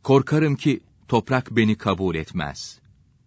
Korkarım ki toprak beni kabul etmez.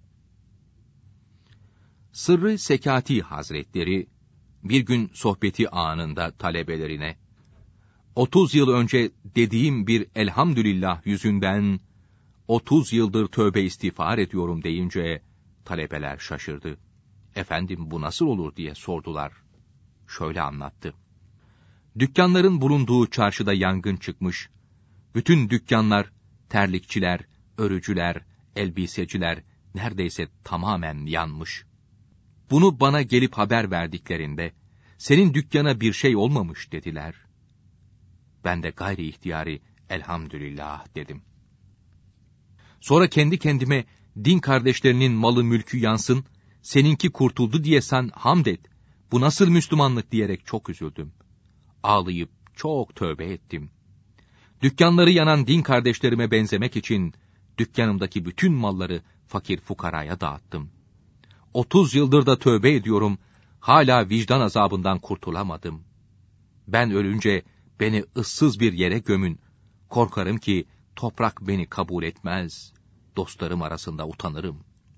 Sırrı Sekati Hazretleri, bir gün sohbeti anında talebelerine, 30 yıl önce dediğim bir elhamdülillah yüzünden, 30 yıldır tövbe istiğfar ediyorum deyince, talebeler şaşırdı. Efendim bu nasıl olur diye sordular. Şöyle anlattı. Dükkanların bulunduğu çarşıda yangın çıkmış. Bütün dükkanlar, terlikçiler, örücüler, elbiseciler neredeyse tamamen yanmış. Bunu bana gelip haber verdiklerinde, senin dükkana bir şey olmamış dediler. Ben de gayri ihtiyari elhamdülillah dedim. Sonra kendi kendime, din kardeşlerinin malı mülkü yansın, seninki kurtuldu diye sen hamd et, bu nasıl Müslümanlık diyerek çok üzüldüm. Ağlayıp çok tövbe ettim. Dükkanları yanan din kardeşlerime benzemek için, dükkanımdaki bütün malları fakir fukaraya dağıttım. 30 yıldır da tövbe ediyorum, hala vicdan azabından kurtulamadım. Ben ölünce beni ıssız bir yere gömün, korkarım ki toprak beni kabul etmez, dostlarım arasında utanırım.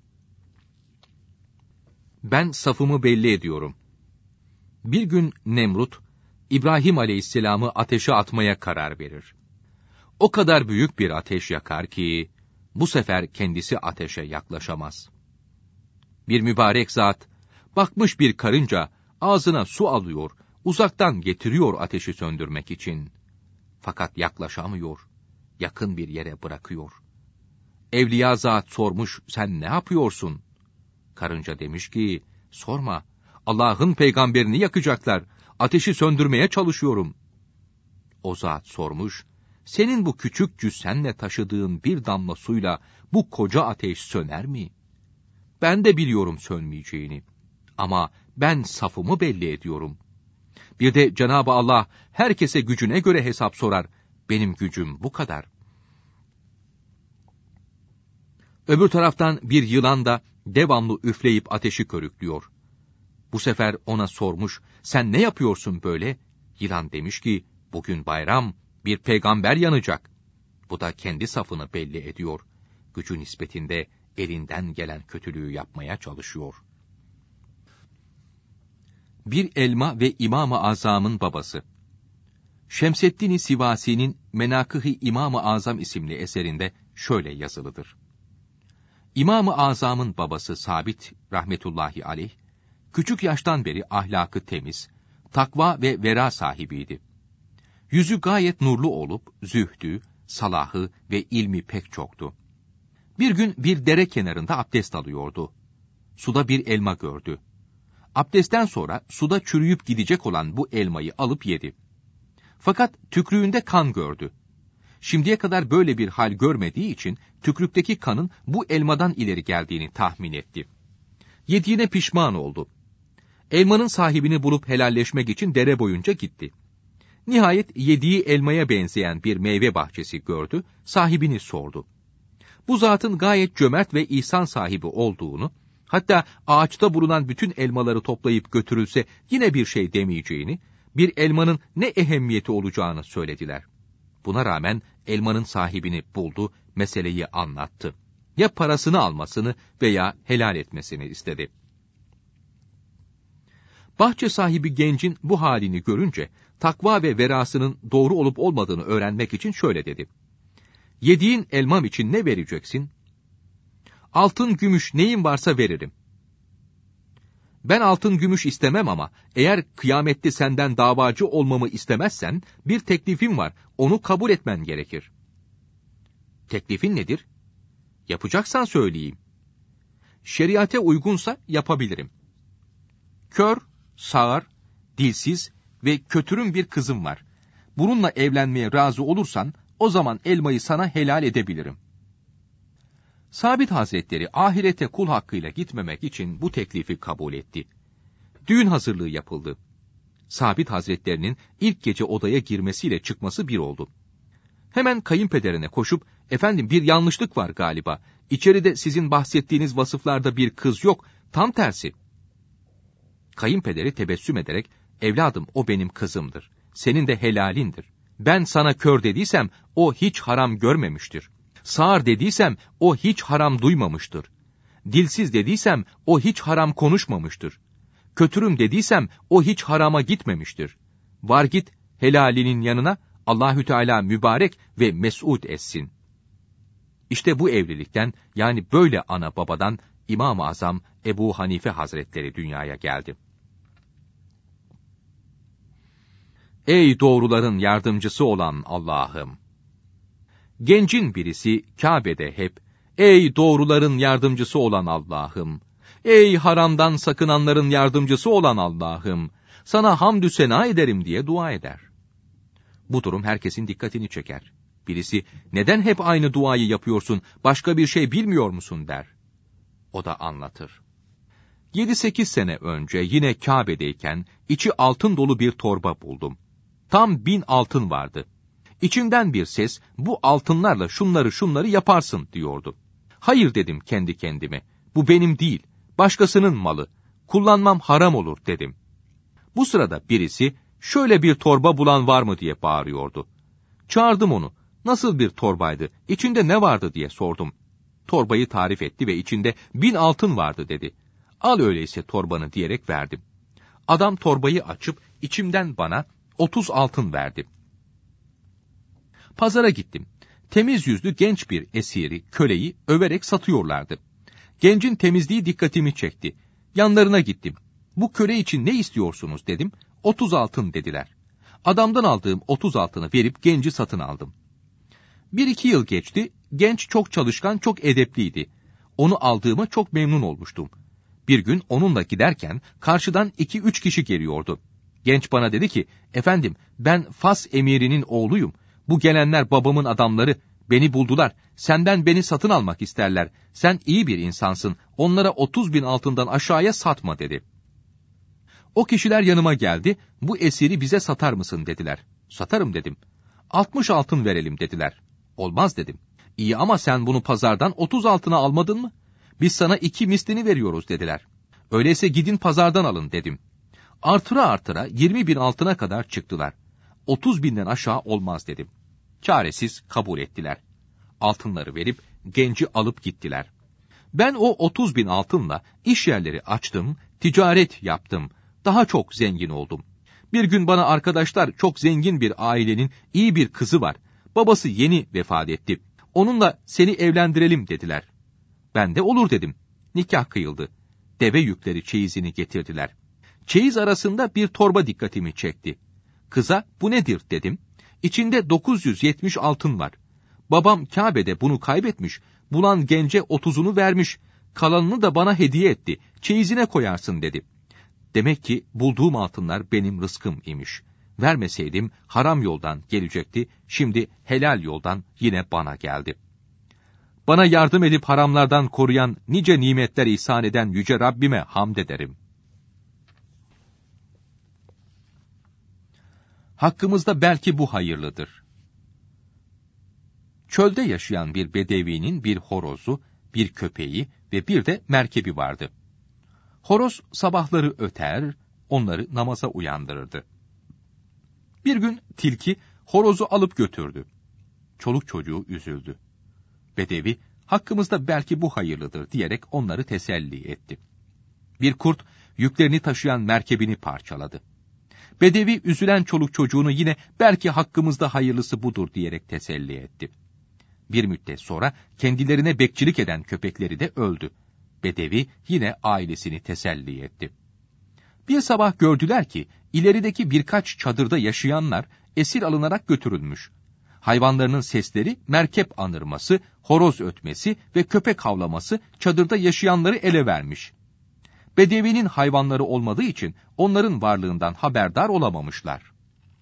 Ben safımı belli ediyorum. Bir gün Nemrut, İbrahim Aleyhisselam'ı ateşe atmaya karar verir. O kadar büyük bir ateş yakar ki, bu sefer kendisi ateşe yaklaşamaz. Bir mübarek zat, bakmış bir karınca, ağzına su alıyor, uzaktan getiriyor ateşi söndürmek için. Fakat yaklaşamıyor, yakın bir yere bırakıyor. Evliya zat sormuş, sen ne yapıyorsun? Karınca demiş ki, sorma, Allah'ın peygamberini yakacaklar, ateşi söndürmeye çalışıyorum. O zat sormuş, senin bu küçük cüssenle taşıdığın bir damla suyla bu koca ateş söner mi? Ben de biliyorum sönmeyeceğini. Ama ben safımı belli ediyorum. Bir de Cenab-ı Allah herkese gücüne göre hesap sorar. Benim gücüm bu kadar. Öbür taraftan bir yılan da devamlı üfleyip ateşi körüklüyor. Bu sefer ona sormuş, sen ne yapıyorsun böyle? Yılan demiş ki, bugün bayram, bir peygamber yanacak. Bu da kendi safını belli ediyor. Gücü nispetinde elinden gelen kötülüğü yapmaya çalışıyor. Bir elma ve İmam-ı Azam'ın babası. Şemseddin-i Sivasi'nin Menakıh-ı İmam-ı Azam isimli eserinde şöyle yazılıdır. İmam-ı Azam'ın babası Sabit rahmetullahi aleyh, küçük yaştan beri ahlakı temiz, takva ve vera sahibiydi. Yüzü gayet nurlu olup, zühdü, salahı ve ilmi pek çoktu. Bir gün bir dere kenarında abdest alıyordu. Suda bir elma gördü. Abdestten sonra suda çürüyüp gidecek olan bu elmayı alıp yedi. Fakat tükrüğünde kan gördü. Şimdiye kadar böyle bir hal görmediği için tükrükteki kanın bu elmadan ileri geldiğini tahmin etti. Yediğine pişman oldu. Elmanın sahibini bulup helalleşmek için dere boyunca gitti. Nihayet yediği elmaya benzeyen bir meyve bahçesi gördü, sahibini sordu. Bu zatın gayet cömert ve ihsan sahibi olduğunu, hatta ağaçta bulunan bütün elmaları toplayıp götürülse yine bir şey demeyeceğini, bir elmanın ne ehemmiyeti olacağını söylediler. Buna rağmen elmanın sahibini buldu, meseleyi anlattı. Ya parasını almasını veya helal etmesini istedi. Bahçe sahibi gencin bu halini görünce, takva ve verasının doğru olup olmadığını öğrenmek için şöyle dedi. Yediğin elmam için ne vereceksin? Altın, gümüş neyin varsa veririm. Ben altın, gümüş istemem ama eğer kıyamette senden davacı olmamı istemezsen bir teklifim var, onu kabul etmen gerekir. Teklifin nedir? Yapacaksan söyleyeyim. Şeriate uygunsa yapabilirim. Kör, sağır, dilsiz ve kötürüm bir kızım var. Bununla evlenmeye razı olursan o zaman elmayı sana helal edebilirim. Sabit Hazretleri ahirete kul hakkıyla gitmemek için bu teklifi kabul etti. Düğün hazırlığı yapıldı. Sabit Hazretlerinin ilk gece odaya girmesiyle çıkması bir oldu. Hemen kayınpederine koşup, efendim bir yanlışlık var galiba. İçeride sizin bahsettiğiniz vasıflarda bir kız yok, tam tersi. Kayınpederi tebessüm ederek, evladım o benim kızımdır. Senin de helalindir. Ben sana kör dediysem o hiç haram görmemiştir. Sağır dediysem o hiç haram duymamıştır. Dilsiz dediysem o hiç haram konuşmamıştır. Kötürüm dediysem o hiç harama gitmemiştir. Var git helalinin yanına, Allahü Teala mübarek ve mes'ud etsin. İşte bu evlilikten, yani böyle ana babadan İmam-ı Azam Ebu Hanife Hazretleri dünyaya geldi. Ey doğruların yardımcısı olan Allah'ım! Gencin birisi Kabe'de hep, ey doğruların yardımcısı olan Allah'ım! Ey haramdan sakınanların yardımcısı olan Allah'ım! Sana hamdü sena ederim diye dua eder. Bu durum herkesin dikkatini çeker. Birisi, neden hep aynı duayı yapıyorsun, başka bir şey bilmiyor musun der. O da anlatır. 7-8 sene önce yine Kabe'deyken içi altın dolu bir torba buldum. Tam 1000 altın vardı. İçimden bir ses, bu altınlarla şunları yaparsın diyordu. Hayır dedim kendi kendime, bu benim değil, başkasının malı, kullanmam haram olur dedim. Bu sırada birisi, şöyle bir torba bulan var mı diye bağırıyordu. Çağırdım onu, nasıl bir torbaydı, içinde ne vardı diye sordum. Torbayı tarif etti ve içinde 1000 altın vardı dedi. Al öyleyse torbanı diyerek verdim. Adam torbayı açıp içimden bana 30 altın verdi. Pazara gittim. Temiz yüzlü genç bir esiri, köleyi överek satıyorlardı. Gencin temizliği dikkatimi çekti. Yanlarına gittim. Bu köle için ne istiyorsunuz dedim. 30 altın dediler. Adamdan aldığım 30 altını verip genci satın aldım. 1-2 yıl geçti. Genç çok çalışkan, çok edepliydi. Onu aldığıma çok memnun olmuştum. Bir gün onunla giderken karşıdan 2-3 kişi geliyordu. Genç bana dedi ki, efendim ben Fas emirinin oğluyum. Bu gelenler babamın adamları, beni buldular. Senden beni satın almak isterler. Sen iyi bir insansın. Onlara 30.000 altından aşağıya satma dedi. O kişiler yanıma geldi. Bu esiri bize satar mısın dediler. Satarım dedim. 60 altın verelim dediler. Olmaz dedim. İyi ama sen bunu pazardan 30 altına almadın mı? Biz sana 2 mislini veriyoruz dediler. Öyleyse gidin pazardan alın dedim. Artıra 20.000 altına kadar çıktılar. 30.000'den aşağı olmaz dedim. Çaresiz kabul ettiler. Altınları verip genci alıp gittiler. Ben o 30.000 altınla iş yerleri açtım, ticaret yaptım. Daha çok zengin oldum. Bir gün bana arkadaşlar, çok zengin bir ailenin iyi bir kızı var. Babası yeni vefat etti. Onunla seni evlendirelim dediler. Ben de olur dedim. Nikah kıyıldı. Deve yükleri çeyizini getirdiler. Çeyiz arasında bir torba dikkatimi çekti. Kıza bu nedir dedim. İçinde 970 altın var. Babam Kabe'de bunu kaybetmiş. Bulan gence 30'unu vermiş. Kalanını da bana hediye etti. Çeyizine koyarsın dedi. Demek ki bulduğum altınlar benim rızkım imiş. Vermeseydim haram yoldan gelecekti. Şimdi helal yoldan yine bana geldi. Bana yardım edip haramlardan koruyan, nice nimetler ihsan eden yüce Rabbime hamd ederim. Hakkımızda belki bu hayırlıdır. Çölde yaşayan bir bedevinin bir horozu, bir köpeği ve bir de merkebi vardı. Horoz sabahları öter, onları namaza uyandırırdı. Bir gün tilki horozu alıp götürdü. Çoluk çocuğu üzüldü. Bedevi, hakkımızda belki bu hayırlıdır diyerek onları teselli etti. Bir kurt, yüklerini taşıyan merkebini parçaladı. Bedevi, üzülen çoluk çocuğunu yine belki hakkımızda hayırlısı budur diyerek teselli etti. Bir müddet sonra kendilerine bekçilik eden köpekleri de öldü. Bedevi yine ailesini teselli etti. Bir sabah gördüler ki ilerideki birkaç çadırda yaşayanlar esir alınarak götürülmüş. Hayvanlarının sesleri, merkep anırması, horoz ötmesi ve köpek havlaması çadırda yaşayanları ele vermiş. Bedevinin hayvanları olmadığı için onların varlığından haberdar olamamışlar.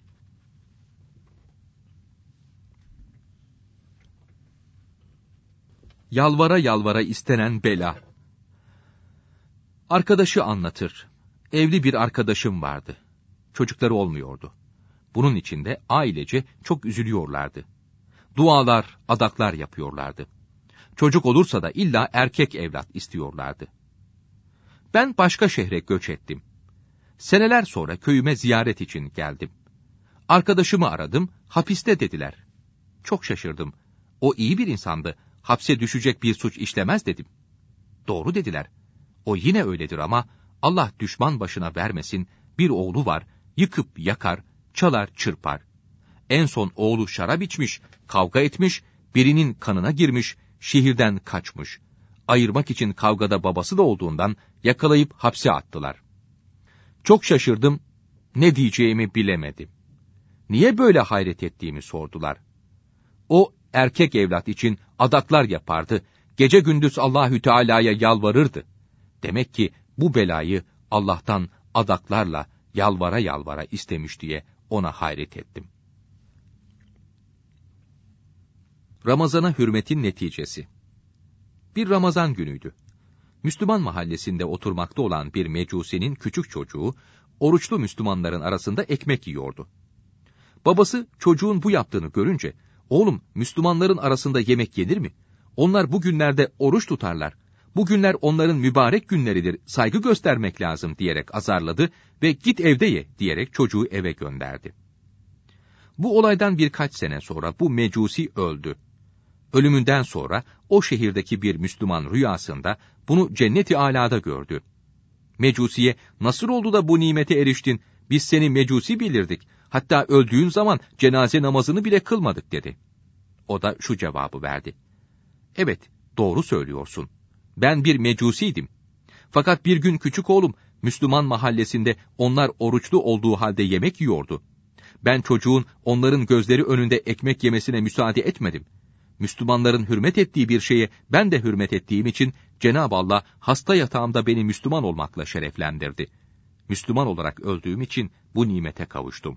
Yalvara yalvara istenen bela. Arkadaşı anlatır. Evli bir arkadaşım vardı. Çocukları olmuyordu. Bunun için de ailece çok üzülüyorlardı. Dualar, adaklar yapıyorlardı. Çocuk olursa da illa erkek evlat istiyorlardı. Ben başka şehre göç ettim. Seneler sonra köyüme ziyaret için geldim. Arkadaşımı aradım, hapiste dediler. Çok şaşırdım. O iyi bir insandı, hapse düşecek bir suç işlemez dedim. Doğru dediler. O yine öyledir ama Allah düşman başına vermesin, bir oğlu var, yıkıp yakar, çalar çırpar. En son oğlu şarap içmiş, kavga etmiş, birinin kanına girmiş, şehirden kaçmış. Ayırmak için kavgada babası da olduğundan yakalayıp hapse attılar. Çok şaşırdım, ne diyeceğimi bilemedim. Niye böyle hayret ettiğimi sordular. O erkek evlat için adaklar yapardı, gece gündüz Allahü Teala'ya yalvarırdı. Demek ki bu belayı Allah'tan adaklarla yalvara yalvara istemiş diye ona hayret ettim. Ramazana hürmetin neticesi. Bir Ramazan günüydü. Müslüman mahallesinde oturmakta olan bir mecusinin küçük çocuğu, oruçlu Müslümanların arasında ekmek yiyordu. Babası çocuğun bu yaptığını görünce, "Oğlum, Müslümanların arasında yemek yenir mi? Onlar bu günlerde oruç tutarlar. Bu günler onların mübarek günleridir, saygı göstermek lazım," diyerek azarladı ve "Git evde ye," diyerek çocuğu eve gönderdi. Bu olaydan birkaç sene sonra bu mecusi öldü. Ölümünden sonra o şehirdeki bir Müslüman rüyasında bunu cennet-i âlâda gördü. Mecusiye, "Nasıl oldu da bu nimete eriştin? Biz seni mecusi bilirdik. Hatta öldüğün zaman cenaze namazını bile kılmadık," dedi. O da şu cevabı verdi: "Evet, doğru söylüyorsun. Ben bir mecusiydim. Fakat bir gün küçük oğlum Müslüman mahallesinde onlar oruçlu olduğu halde yemek yiyordu. Ben çocuğun onların gözleri önünde ekmek yemesine müsaade etmedim. Müslümanların hürmet ettiği bir şeye ben de hürmet ettiğim için Cenab-ı Allah hasta yatağımda beni Müslüman olmakla şereflendirdi. Müslüman olarak öldüğüm için bu nimete kavuştum."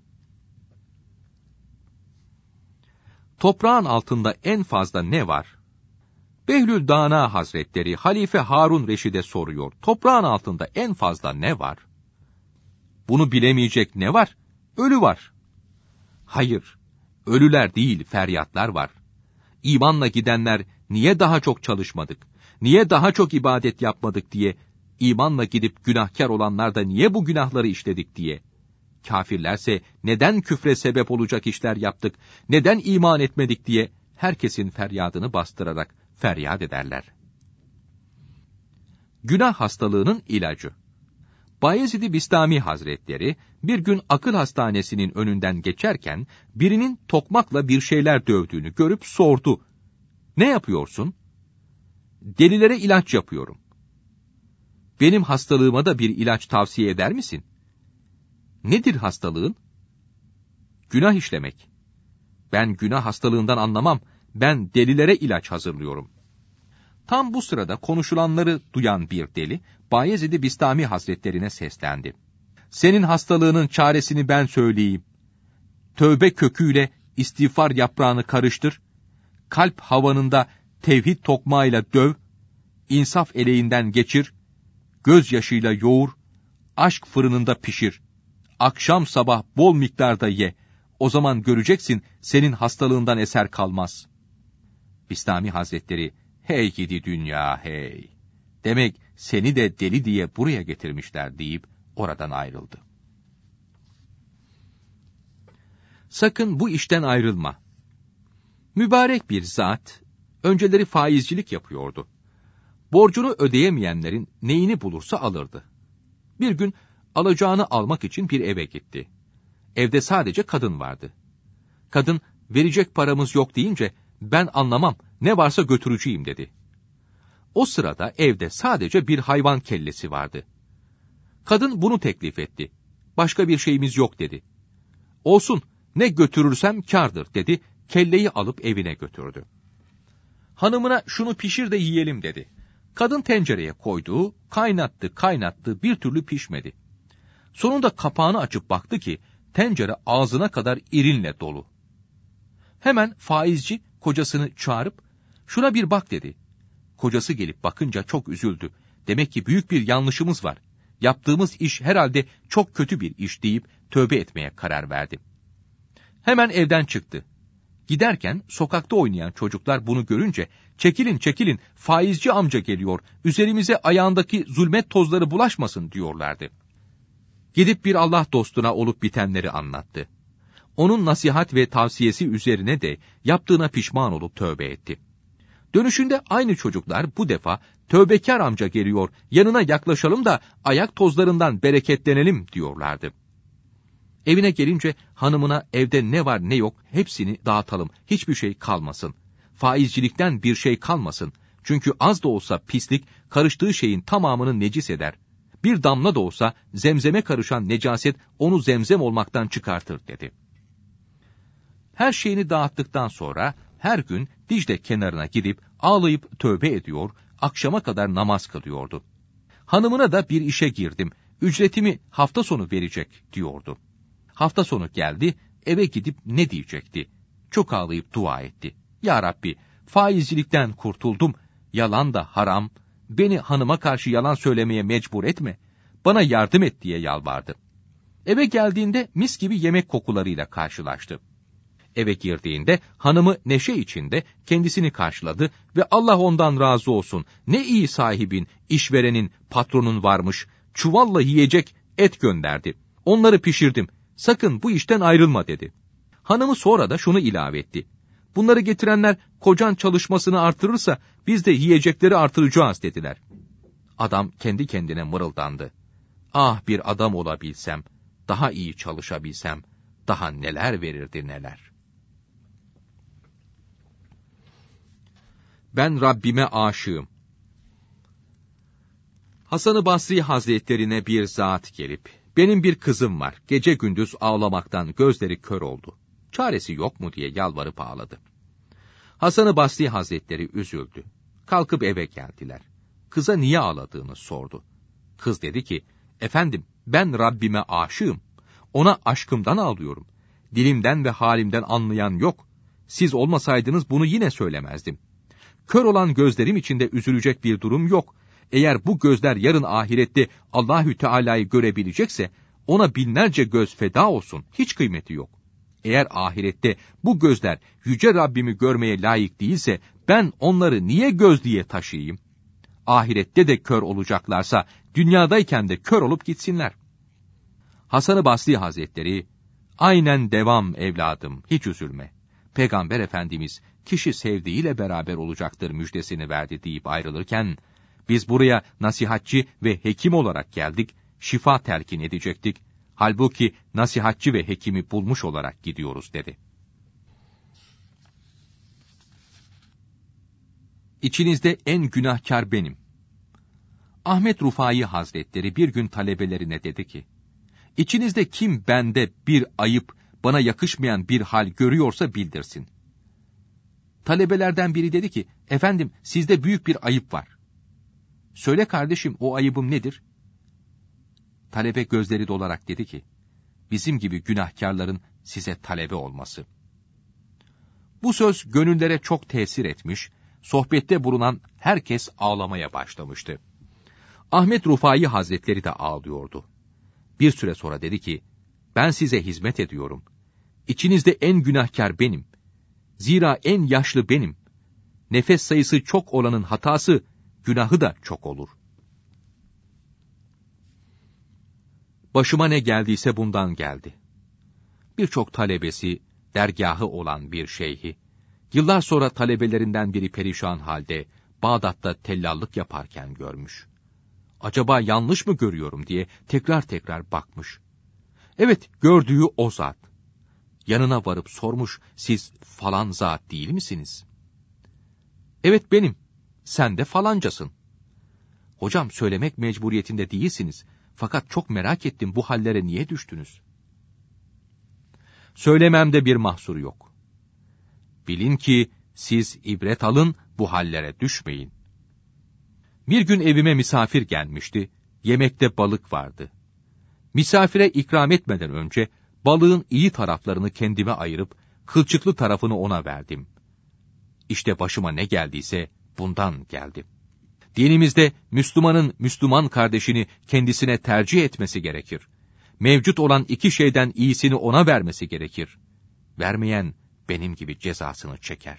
Toprağın altında en fazla ne var? Behlül Dana Hazretleri Halife Harun Reşid'e soruyor. Toprağın altında en fazla ne var? Bunu bilemeyecek ne var? Ölü var. Hayır, ölüler değil, feryatlar var. İmanla gidenler niye daha çok çalışmadık, niye daha çok ibadet yapmadık diye, imanla gidip günahkar olanlar da niye bu günahları işledik diye. Kafirlerse neden küfre sebep olacak işler yaptık, neden iman etmedik diye herkesin feryadını bastırarak feryat ederler. Günah hastalığının ilacı. Bayezid-i Bistami Hazretleri bir gün akıl hastanesinin önünden geçerken birinin tokmakla bir şeyler dövdüğünü görüp sordu. "Ne yapıyorsun?" "Delilere ilaç yapıyorum." "Benim hastalığıma da bir ilaç tavsiye eder misin?" "Nedir hastalığın?" "Günah işlemek." "Ben günah hastalığından anlamam. Ben delilere ilaç hazırlıyorum." Tam bu sırada konuşulanları duyan bir deli, Bayezid-i Bistami Hazretlerine seslendi. "Senin hastalığının çaresini ben söyleyeyim. Tövbe köküyle istiğfar yaprağını karıştır, kalp havanında tevhid tokmağıyla döv, insaf eleğinden geçir, gözyaşıyla yoğur, aşk fırınında pişir. Akşam sabah bol miktarda ye. O zaman göreceksin senin hastalığından eser kalmaz." Bistami Hazretleri, "Hey gidi dünya hey! Demek seni de deli diye buraya getirmişler," deyip oradan ayrıldı. Sakın bu işten ayrılma. Mübarek bir zat, önceleri faizcilik yapıyordu. Borcunu ödeyemeyenlerin neyini bulursa alırdı. Bir gün alacağını almak için bir eve gitti. Evde sadece kadın vardı. Kadın, "Verecek paramız yok," deyince, "Ben anlamam, ne varsa götüreceğim," dedi. O sırada evde sadece bir hayvan kellesi vardı. Kadın bunu teklif etti. "Başka bir şeyimiz yok," dedi. "Olsun, ne götürürsem kârdır," dedi, kelleyi alıp evine götürdü. Hanımına "Şunu pişir de yiyelim," dedi. Kadın tencereye koydu, kaynattı, bir türlü pişmedi. Sonunda kapağını açıp baktı ki, tencere ağzına kadar irinle dolu. Hemen faizci kocasını çağırıp, "Şuna bir bak," dedi. Kocası gelip bakınca çok üzüldü. "Demek ki büyük bir yanlışımız var. Yaptığımız iş herhalde çok kötü bir iş," deyip tövbe etmeye karar verdi. Hemen evden çıktı. Giderken sokakta oynayan çocuklar bunu görünce, "Çekilin, çekilin, faizci amca geliyor, üzerimize ayağındaki zulmet tozları bulaşmasın," diyorlardı. Gidip bir Allah dostuna olup bitenleri anlattı. Onun nasihat ve tavsiyesi üzerine de yaptığına pişman olup tövbe etti. Dönüşünde aynı çocuklar bu defa tövbekar amca geliyor, yanına yaklaşalım da ayak tozlarından bereketlenelim diyorlardı. Evine gelince hanımına evde ne var ne yok hepsini dağıtalım, hiçbir şey kalmasın. Faizcilikten bir şey kalmasın. Çünkü az da olsa pislik karıştığı şeyin tamamını necis eder. Bir damla da olsa zemzeme karışan necaset onu zemzem olmaktan çıkartır dedi. Her şeyini dağıttıktan sonra her gün Dicle kenarına gidip ağlayıp tövbe ediyor, akşama kadar namaz kılıyordu. Hanımına da bir işe girdim, ücretimi hafta sonu verecek diyordu. Hafta sonu geldi, eve gidip ne diyecekti? Çok ağlayıp dua etti. Ya Rabbi, faizcilikten kurtuldum, yalan da haram, beni hanıma karşı yalan söylemeye mecbur etme, bana yardım et diye yalvardı. Eve geldiğinde mis gibi yemek kokularıyla karşılaştı. Eve girdiğinde hanımı neşe içinde kendisini karşıladı ve Allah ondan razı olsun, ne iyi sahibin, işverenin, patronun varmış, çuvalla yiyecek et gönderdi. Onları pişirdim, sakın bu işten ayrılma dedi. Hanımı sonra da şunu ilave etti. Bunları getirenler kocan çalışmasını artırırsa biz de yiyecekleri artıracağız dediler. Adam kendi kendine mırıldandı. Ah bir adam olabilsem, daha iyi çalışabilsem, daha neler verirdi neler. Ben Rabbime aşığım. Hasan-ı Basri Hazretlerine bir zat gelip, benim bir kızım var, gece gündüz ağlamaktan gözleri kör oldu. Çaresi yok mu diye yalvarıp ağladı. Hasan-ı Basri Hazretleri üzüldü. Kalkıp eve geldiler. Kıza niye ağladığını sordu. Kız dedi ki, efendim ben Rabbime aşığım. Ona aşkımdan ağlıyorum. Dilimden ve halimden anlayan yok. Siz olmasaydınız bunu yine söylemezdim. Kör olan gözlerim içinde üzülecek bir durum yok. Eğer bu gözler yarın ahirette Allahü Teala'yı görebilecekse, ona binlerce göz feda olsun, hiç kıymeti yok. Eğer ahirette bu gözler yüce Rabbimi görmeye layık değilse, ben onları niye göz diye taşıyayım? Ahirette de kör olacaklarsa, dünyadayken de kör olup gitsinler. Hasan-ı Basri Hazretleri, aynen devam evladım, hiç üzülme. Peygamber Efendimiz, kişi sevdiğiyle beraber olacaktır müjdesini verdi deyip ayrılırken, biz buraya nasihatçi ve hekim olarak geldik, şifa telkin edecektik. Halbuki nasihatçi ve hekimi bulmuş olarak gidiyoruz dedi. İçinizde en günahkar benim. Ahmet Rufai Hazretleri bir gün talebelerine dedi ki, İçinizde kim bende bir ayıp, bana yakışmayan bir hal görüyorsa bildirsin. Talebelerden biri dedi ki, efendim sizde büyük bir ayıp var. Söyle kardeşim, o ayıbım nedir? Talebe gözleri dolarak dedi ki, bizim gibi günahkarların size talebe olması. Bu söz gönüllere çok tesir etmiş, sohbette bulunan herkes ağlamaya başlamıştı. Ahmet Rufai Hazretleri de ağlıyordu. Bir süre sonra dedi ki, ben size hizmet ediyorum. İçinizde en günahkar benim. Zira en yaşlı benim. Nefes sayısı çok olanın hatası, günahı da çok olur. Başıma ne geldiyse bundan geldi. Birçok talebesi, dergahı olan bir şeyhi, yıllar sonra talebelerinden biri perişan halde Bağdat'ta tellallık yaparken görmüş. Acaba yanlış mı görüyorum diye tekrar tekrar bakmış. Evet, gördüğü o zat. Yanına varıp sormuş, siz falan zat değil misiniz? Evet benim, sen de falancasın. Hocam söylemek mecburiyetinde değilsiniz, fakat çok merak ettim bu hallere niye düştünüz? Söylememde bir mahsur yok. Bilin ki siz ibret alın, bu hallere düşmeyin. Bir gün evime misafir gelmişti, yemekte balık vardı. Misafire ikram etmeden önce balığın iyi taraflarını kendime ayırıp kılçıklı tarafını ona verdim. İşte başıma ne geldiyse bundan geldi. Dinimizde Müslümanın Müslüman kardeşini kendisine tercih etmesi gerekir. Mevcut olan iki şeyden iyisini ona vermesi gerekir. Vermeyen benim gibi cezasını çeker.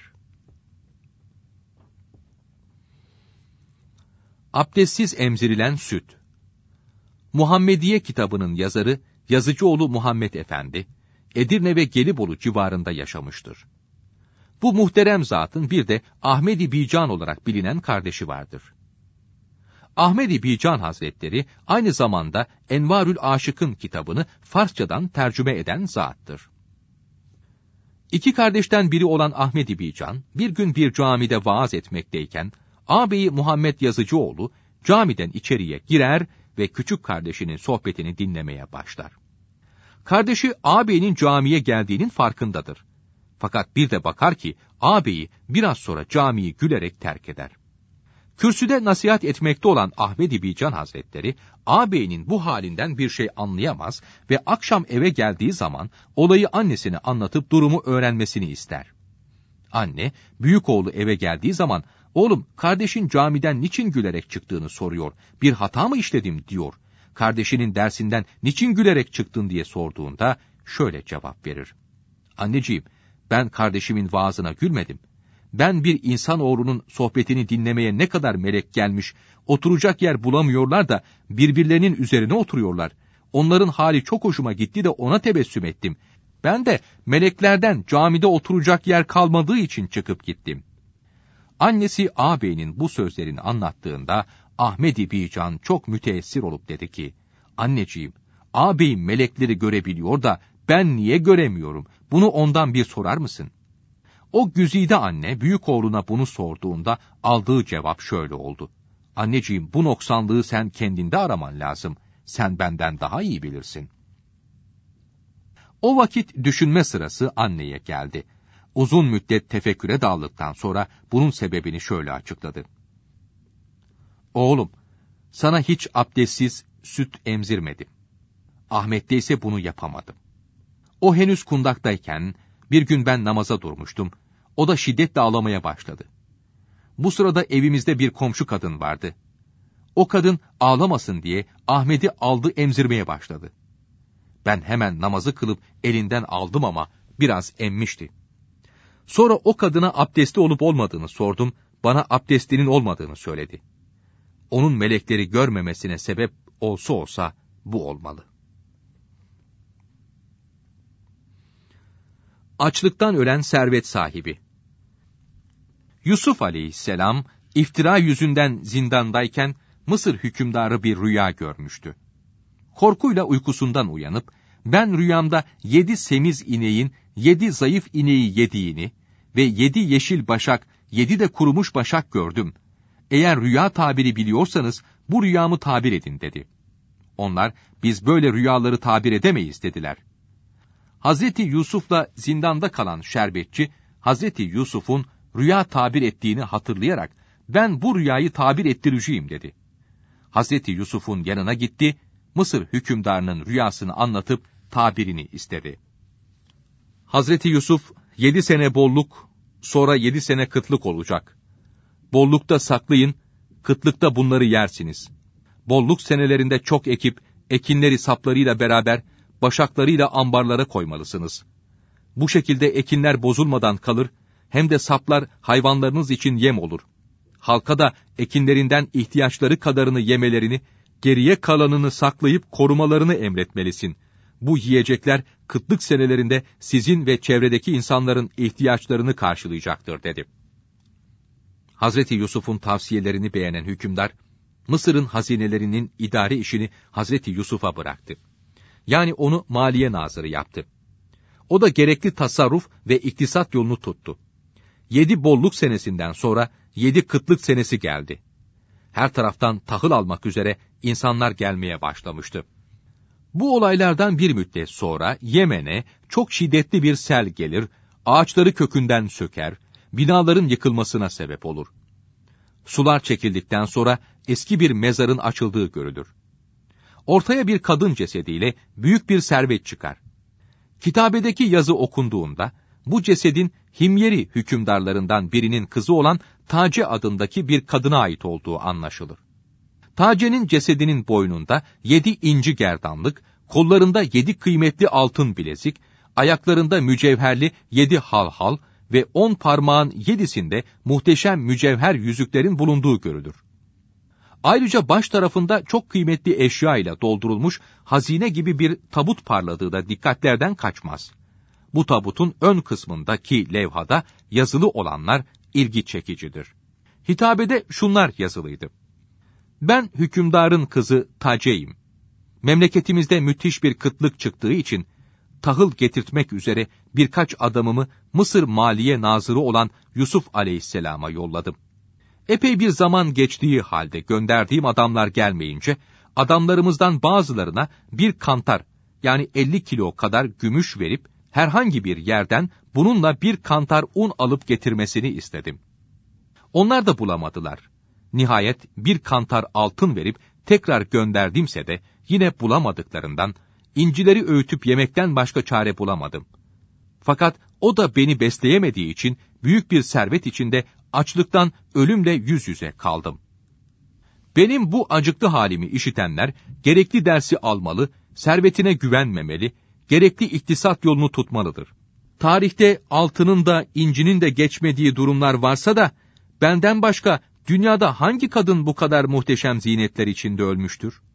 Abdestsiz emzirilen süt. Muhammediye kitabının yazarı Yazıcıoğlu Muhammed Efendi, Edirne ve Gelibolu civarında yaşamıştır. Bu muhterem zatın bir de Ahmed-i Bican olarak bilinen kardeşi vardır. Ahmed-i Bican Hazretleri aynı zamanda Envarül Aşık'ın kitabını Farsçadan tercüme eden zattır. İki kardeşten biri olan Ahmed-i Bican, bir gün bir camide vaaz etmekteyken, ağabeyi Muhammed Yazıcıoğlu camiden içeriye girer ve küçük kardeşinin sohbetini dinlemeye başlar. Kardeşi ağabeyinin camiye geldiğinin farkındadır. Fakat bir de bakar ki ağabeyi biraz sonra camiyi gülerek terk eder. Kürsüde nasihat etmekte olan Ahmed-i Bican Hazretleri, ağabeyinin bu halinden bir şey anlayamaz ve akşam eve geldiği zaman olayı annesine anlatıp durumu öğrenmesini ister. Anne, büyük oğlu eve geldiği zaman, "Oğlum, kardeşin camiden niçin gülerek çıktığını soruyor, bir hata mı işledim?" diyor. Kardeşinin dersinden niçin gülerek çıktın diye sorduğunda şöyle cevap verir: "Anneciğim, ben kardeşimin vaazına gülmedim. Ben bir insanoğlunun sohbetini dinlemeye ne kadar melek gelmiş, oturacak yer bulamıyorlar da birbirlerinin üzerine oturuyorlar. Onların hali çok hoşuma gitti de ona tebessüm ettim. Ben de meleklerden camide oturacak yer kalmadığı için çıkıp gittim." Annesi ağabeyinin bu sözlerini anlattığında Ahmed-i Bican çok müteessir olup dedi ki, "Anneciğim, ağabeyim melekleri görebiliyor da ben niye göremiyorum? Bunu ondan bir sorar mısın?" O güzide anne büyük oğluna bunu sorduğunda aldığı cevap şöyle oldu: "Anneciğim, bu noksanlığı sen kendinde araman lazım. Sen benden daha iyi bilirsin." O vakit düşünme sırası anneye geldi. Uzun müddet tefekküre daldıktan sonra bunun sebebini şöyle açıkladı: "Oğlum, sana hiç abdestsiz süt emzirmedim. Ahmet'te ise bunu yapamadım. O henüz kundaktayken bir gün ben namaza durmuştum. O da şiddetle ağlamaya başladı. Bu sırada evimizde bir komşu kadın vardı. O kadın ağlamasın diye Ahmet'i aldı emzirmeye başladı. Ben hemen namazı kılıp elinden aldım ama biraz emmişti. Sonra o kadına abdesti olup olmadığını sordum, bana abdestinin olmadığını söyledi. Onun melekleri görmemesine sebep olsa bu olmalı." Açlıktan ölen servet sahibi. Yusuf aleyhisselam, iftira yüzünden zindandayken Mısır hükümdarı bir rüya görmüştü. Korkuyla uykusundan uyanıp, "Ben rüyamda 7 semiz ineğin 7 zayıf ineği yediğini ve 7 yeşil başak, 7 de kurumuş başak gördüm. Eğer rüya tabiri biliyorsanız bu rüyamı tabir edin" dedi. Onlar, "Biz böyle rüyaları tabir edemeyiz" dediler. Hazreti Yusuf'la zindanda kalan şerbetçi, Hazreti Yusuf'un rüya tabir ettiğini hatırlayarak, "Ben bu rüyayı tabir ettireceğim" dedi. Hazreti Yusuf'un yanına gitti, Mısır hükümdarının rüyasını anlatıp tabirini istedi. Hazreti Yusuf, 7 sene bolluk, sonra 7 sene kıtlık olacak. Bollukta saklayın, kıtlıkta bunları yersiniz. Bolluk senelerinde çok ekip, ekinleri saplarıyla beraber, başaklarıyla ambarlara koymalısınız. Bu şekilde ekinler bozulmadan kalır, hem de saplar hayvanlarınız için yem olur. Halka da ekinlerinden ihtiyaçları kadarını yemelerini, geriye kalanını saklayıp korumalarını emretmelisin. Bu yiyecekler kıtlık senelerinde sizin ve çevredeki insanların ihtiyaçlarını karşılayacaktır" dedi. Hazreti Yusuf'un tavsiyelerini beğenen hükümdar, Mısır'ın hazinelerinin idare işini Hazreti Yusuf'a bıraktı. Yani onu maliye nazırı yaptı. O da gerekli tasarruf ve iktisat yolunu tuttu. 7 bolluk senesinden sonra 7 kıtlık senesi geldi. Her taraftan tahıl almak üzere insanlar gelmeye başlamıştı. Bu olaylardan bir müddet sonra Yemen'e çok şiddetli bir sel gelir, ağaçları kökünden söker, binaların yıkılmasına sebep olur. Sular çekildikten sonra eski bir mezarın açıldığı görülür. Ortaya bir kadın cesediyle büyük bir servet çıkar. Kitabedeki yazı okunduğunda, bu cesedin Himyeri hükümdarlarından birinin kızı olan Tace adındaki bir kadına ait olduğu anlaşılır. Tace'nin cesedinin boynunda 7 inci gerdanlık, kollarında 7 kıymetli altın bilezik, ayaklarında mücevherli 7 halhal ve 10 parmağın 7'sinde muhteşem mücevher yüzüklerin bulunduğu görülür. Ayrıca baş tarafında çok kıymetli eşya ile doldurulmuş hazine gibi bir tabut parladığı da dikkatlerden kaçmaz. bu tabutun ön kısmındaki levhada yazılı olanlar ilgi çekicidir. Hitabede şunlar yazılıydı: Ben hükümdarın kızı Tace'yim. Memleketimizde müthiş bir kıtlık çıktığı için tahıl getirtmek üzere birkaç adamımı Mısır Maliye Nazırı olan Yusuf Aleyhisselam'a yolladım. Epey bir zaman geçtiği halde gönderdiğim adamlar gelmeyince, adamlarımızdan bazılarına bir kantar, yani 50 kilo kadar gümüş verip, herhangi bir yerden bununla bir kantar un alıp getirmesini istedim. Onlar da bulamadılar. Nihayet bir kantar altın verip tekrar gönderdimse de yine bulamadıklarından, incileri öğütüp yemekten başka çare bulamadım. Fakat o da beni besleyemediği için büyük bir servet içinde açlıktan ölümle yüz yüze kaldım. Benim bu acıklı halimi işitenler gerekli dersi almalı, servetine güvenmemeli, gerekli iktisat yolunu tutmalıdır. Tarihte altının da incinin de geçmediği durumlar varsa da, benden başka dünyada hangi kadın bu kadar muhteşem zinetler içinde ölmüştür?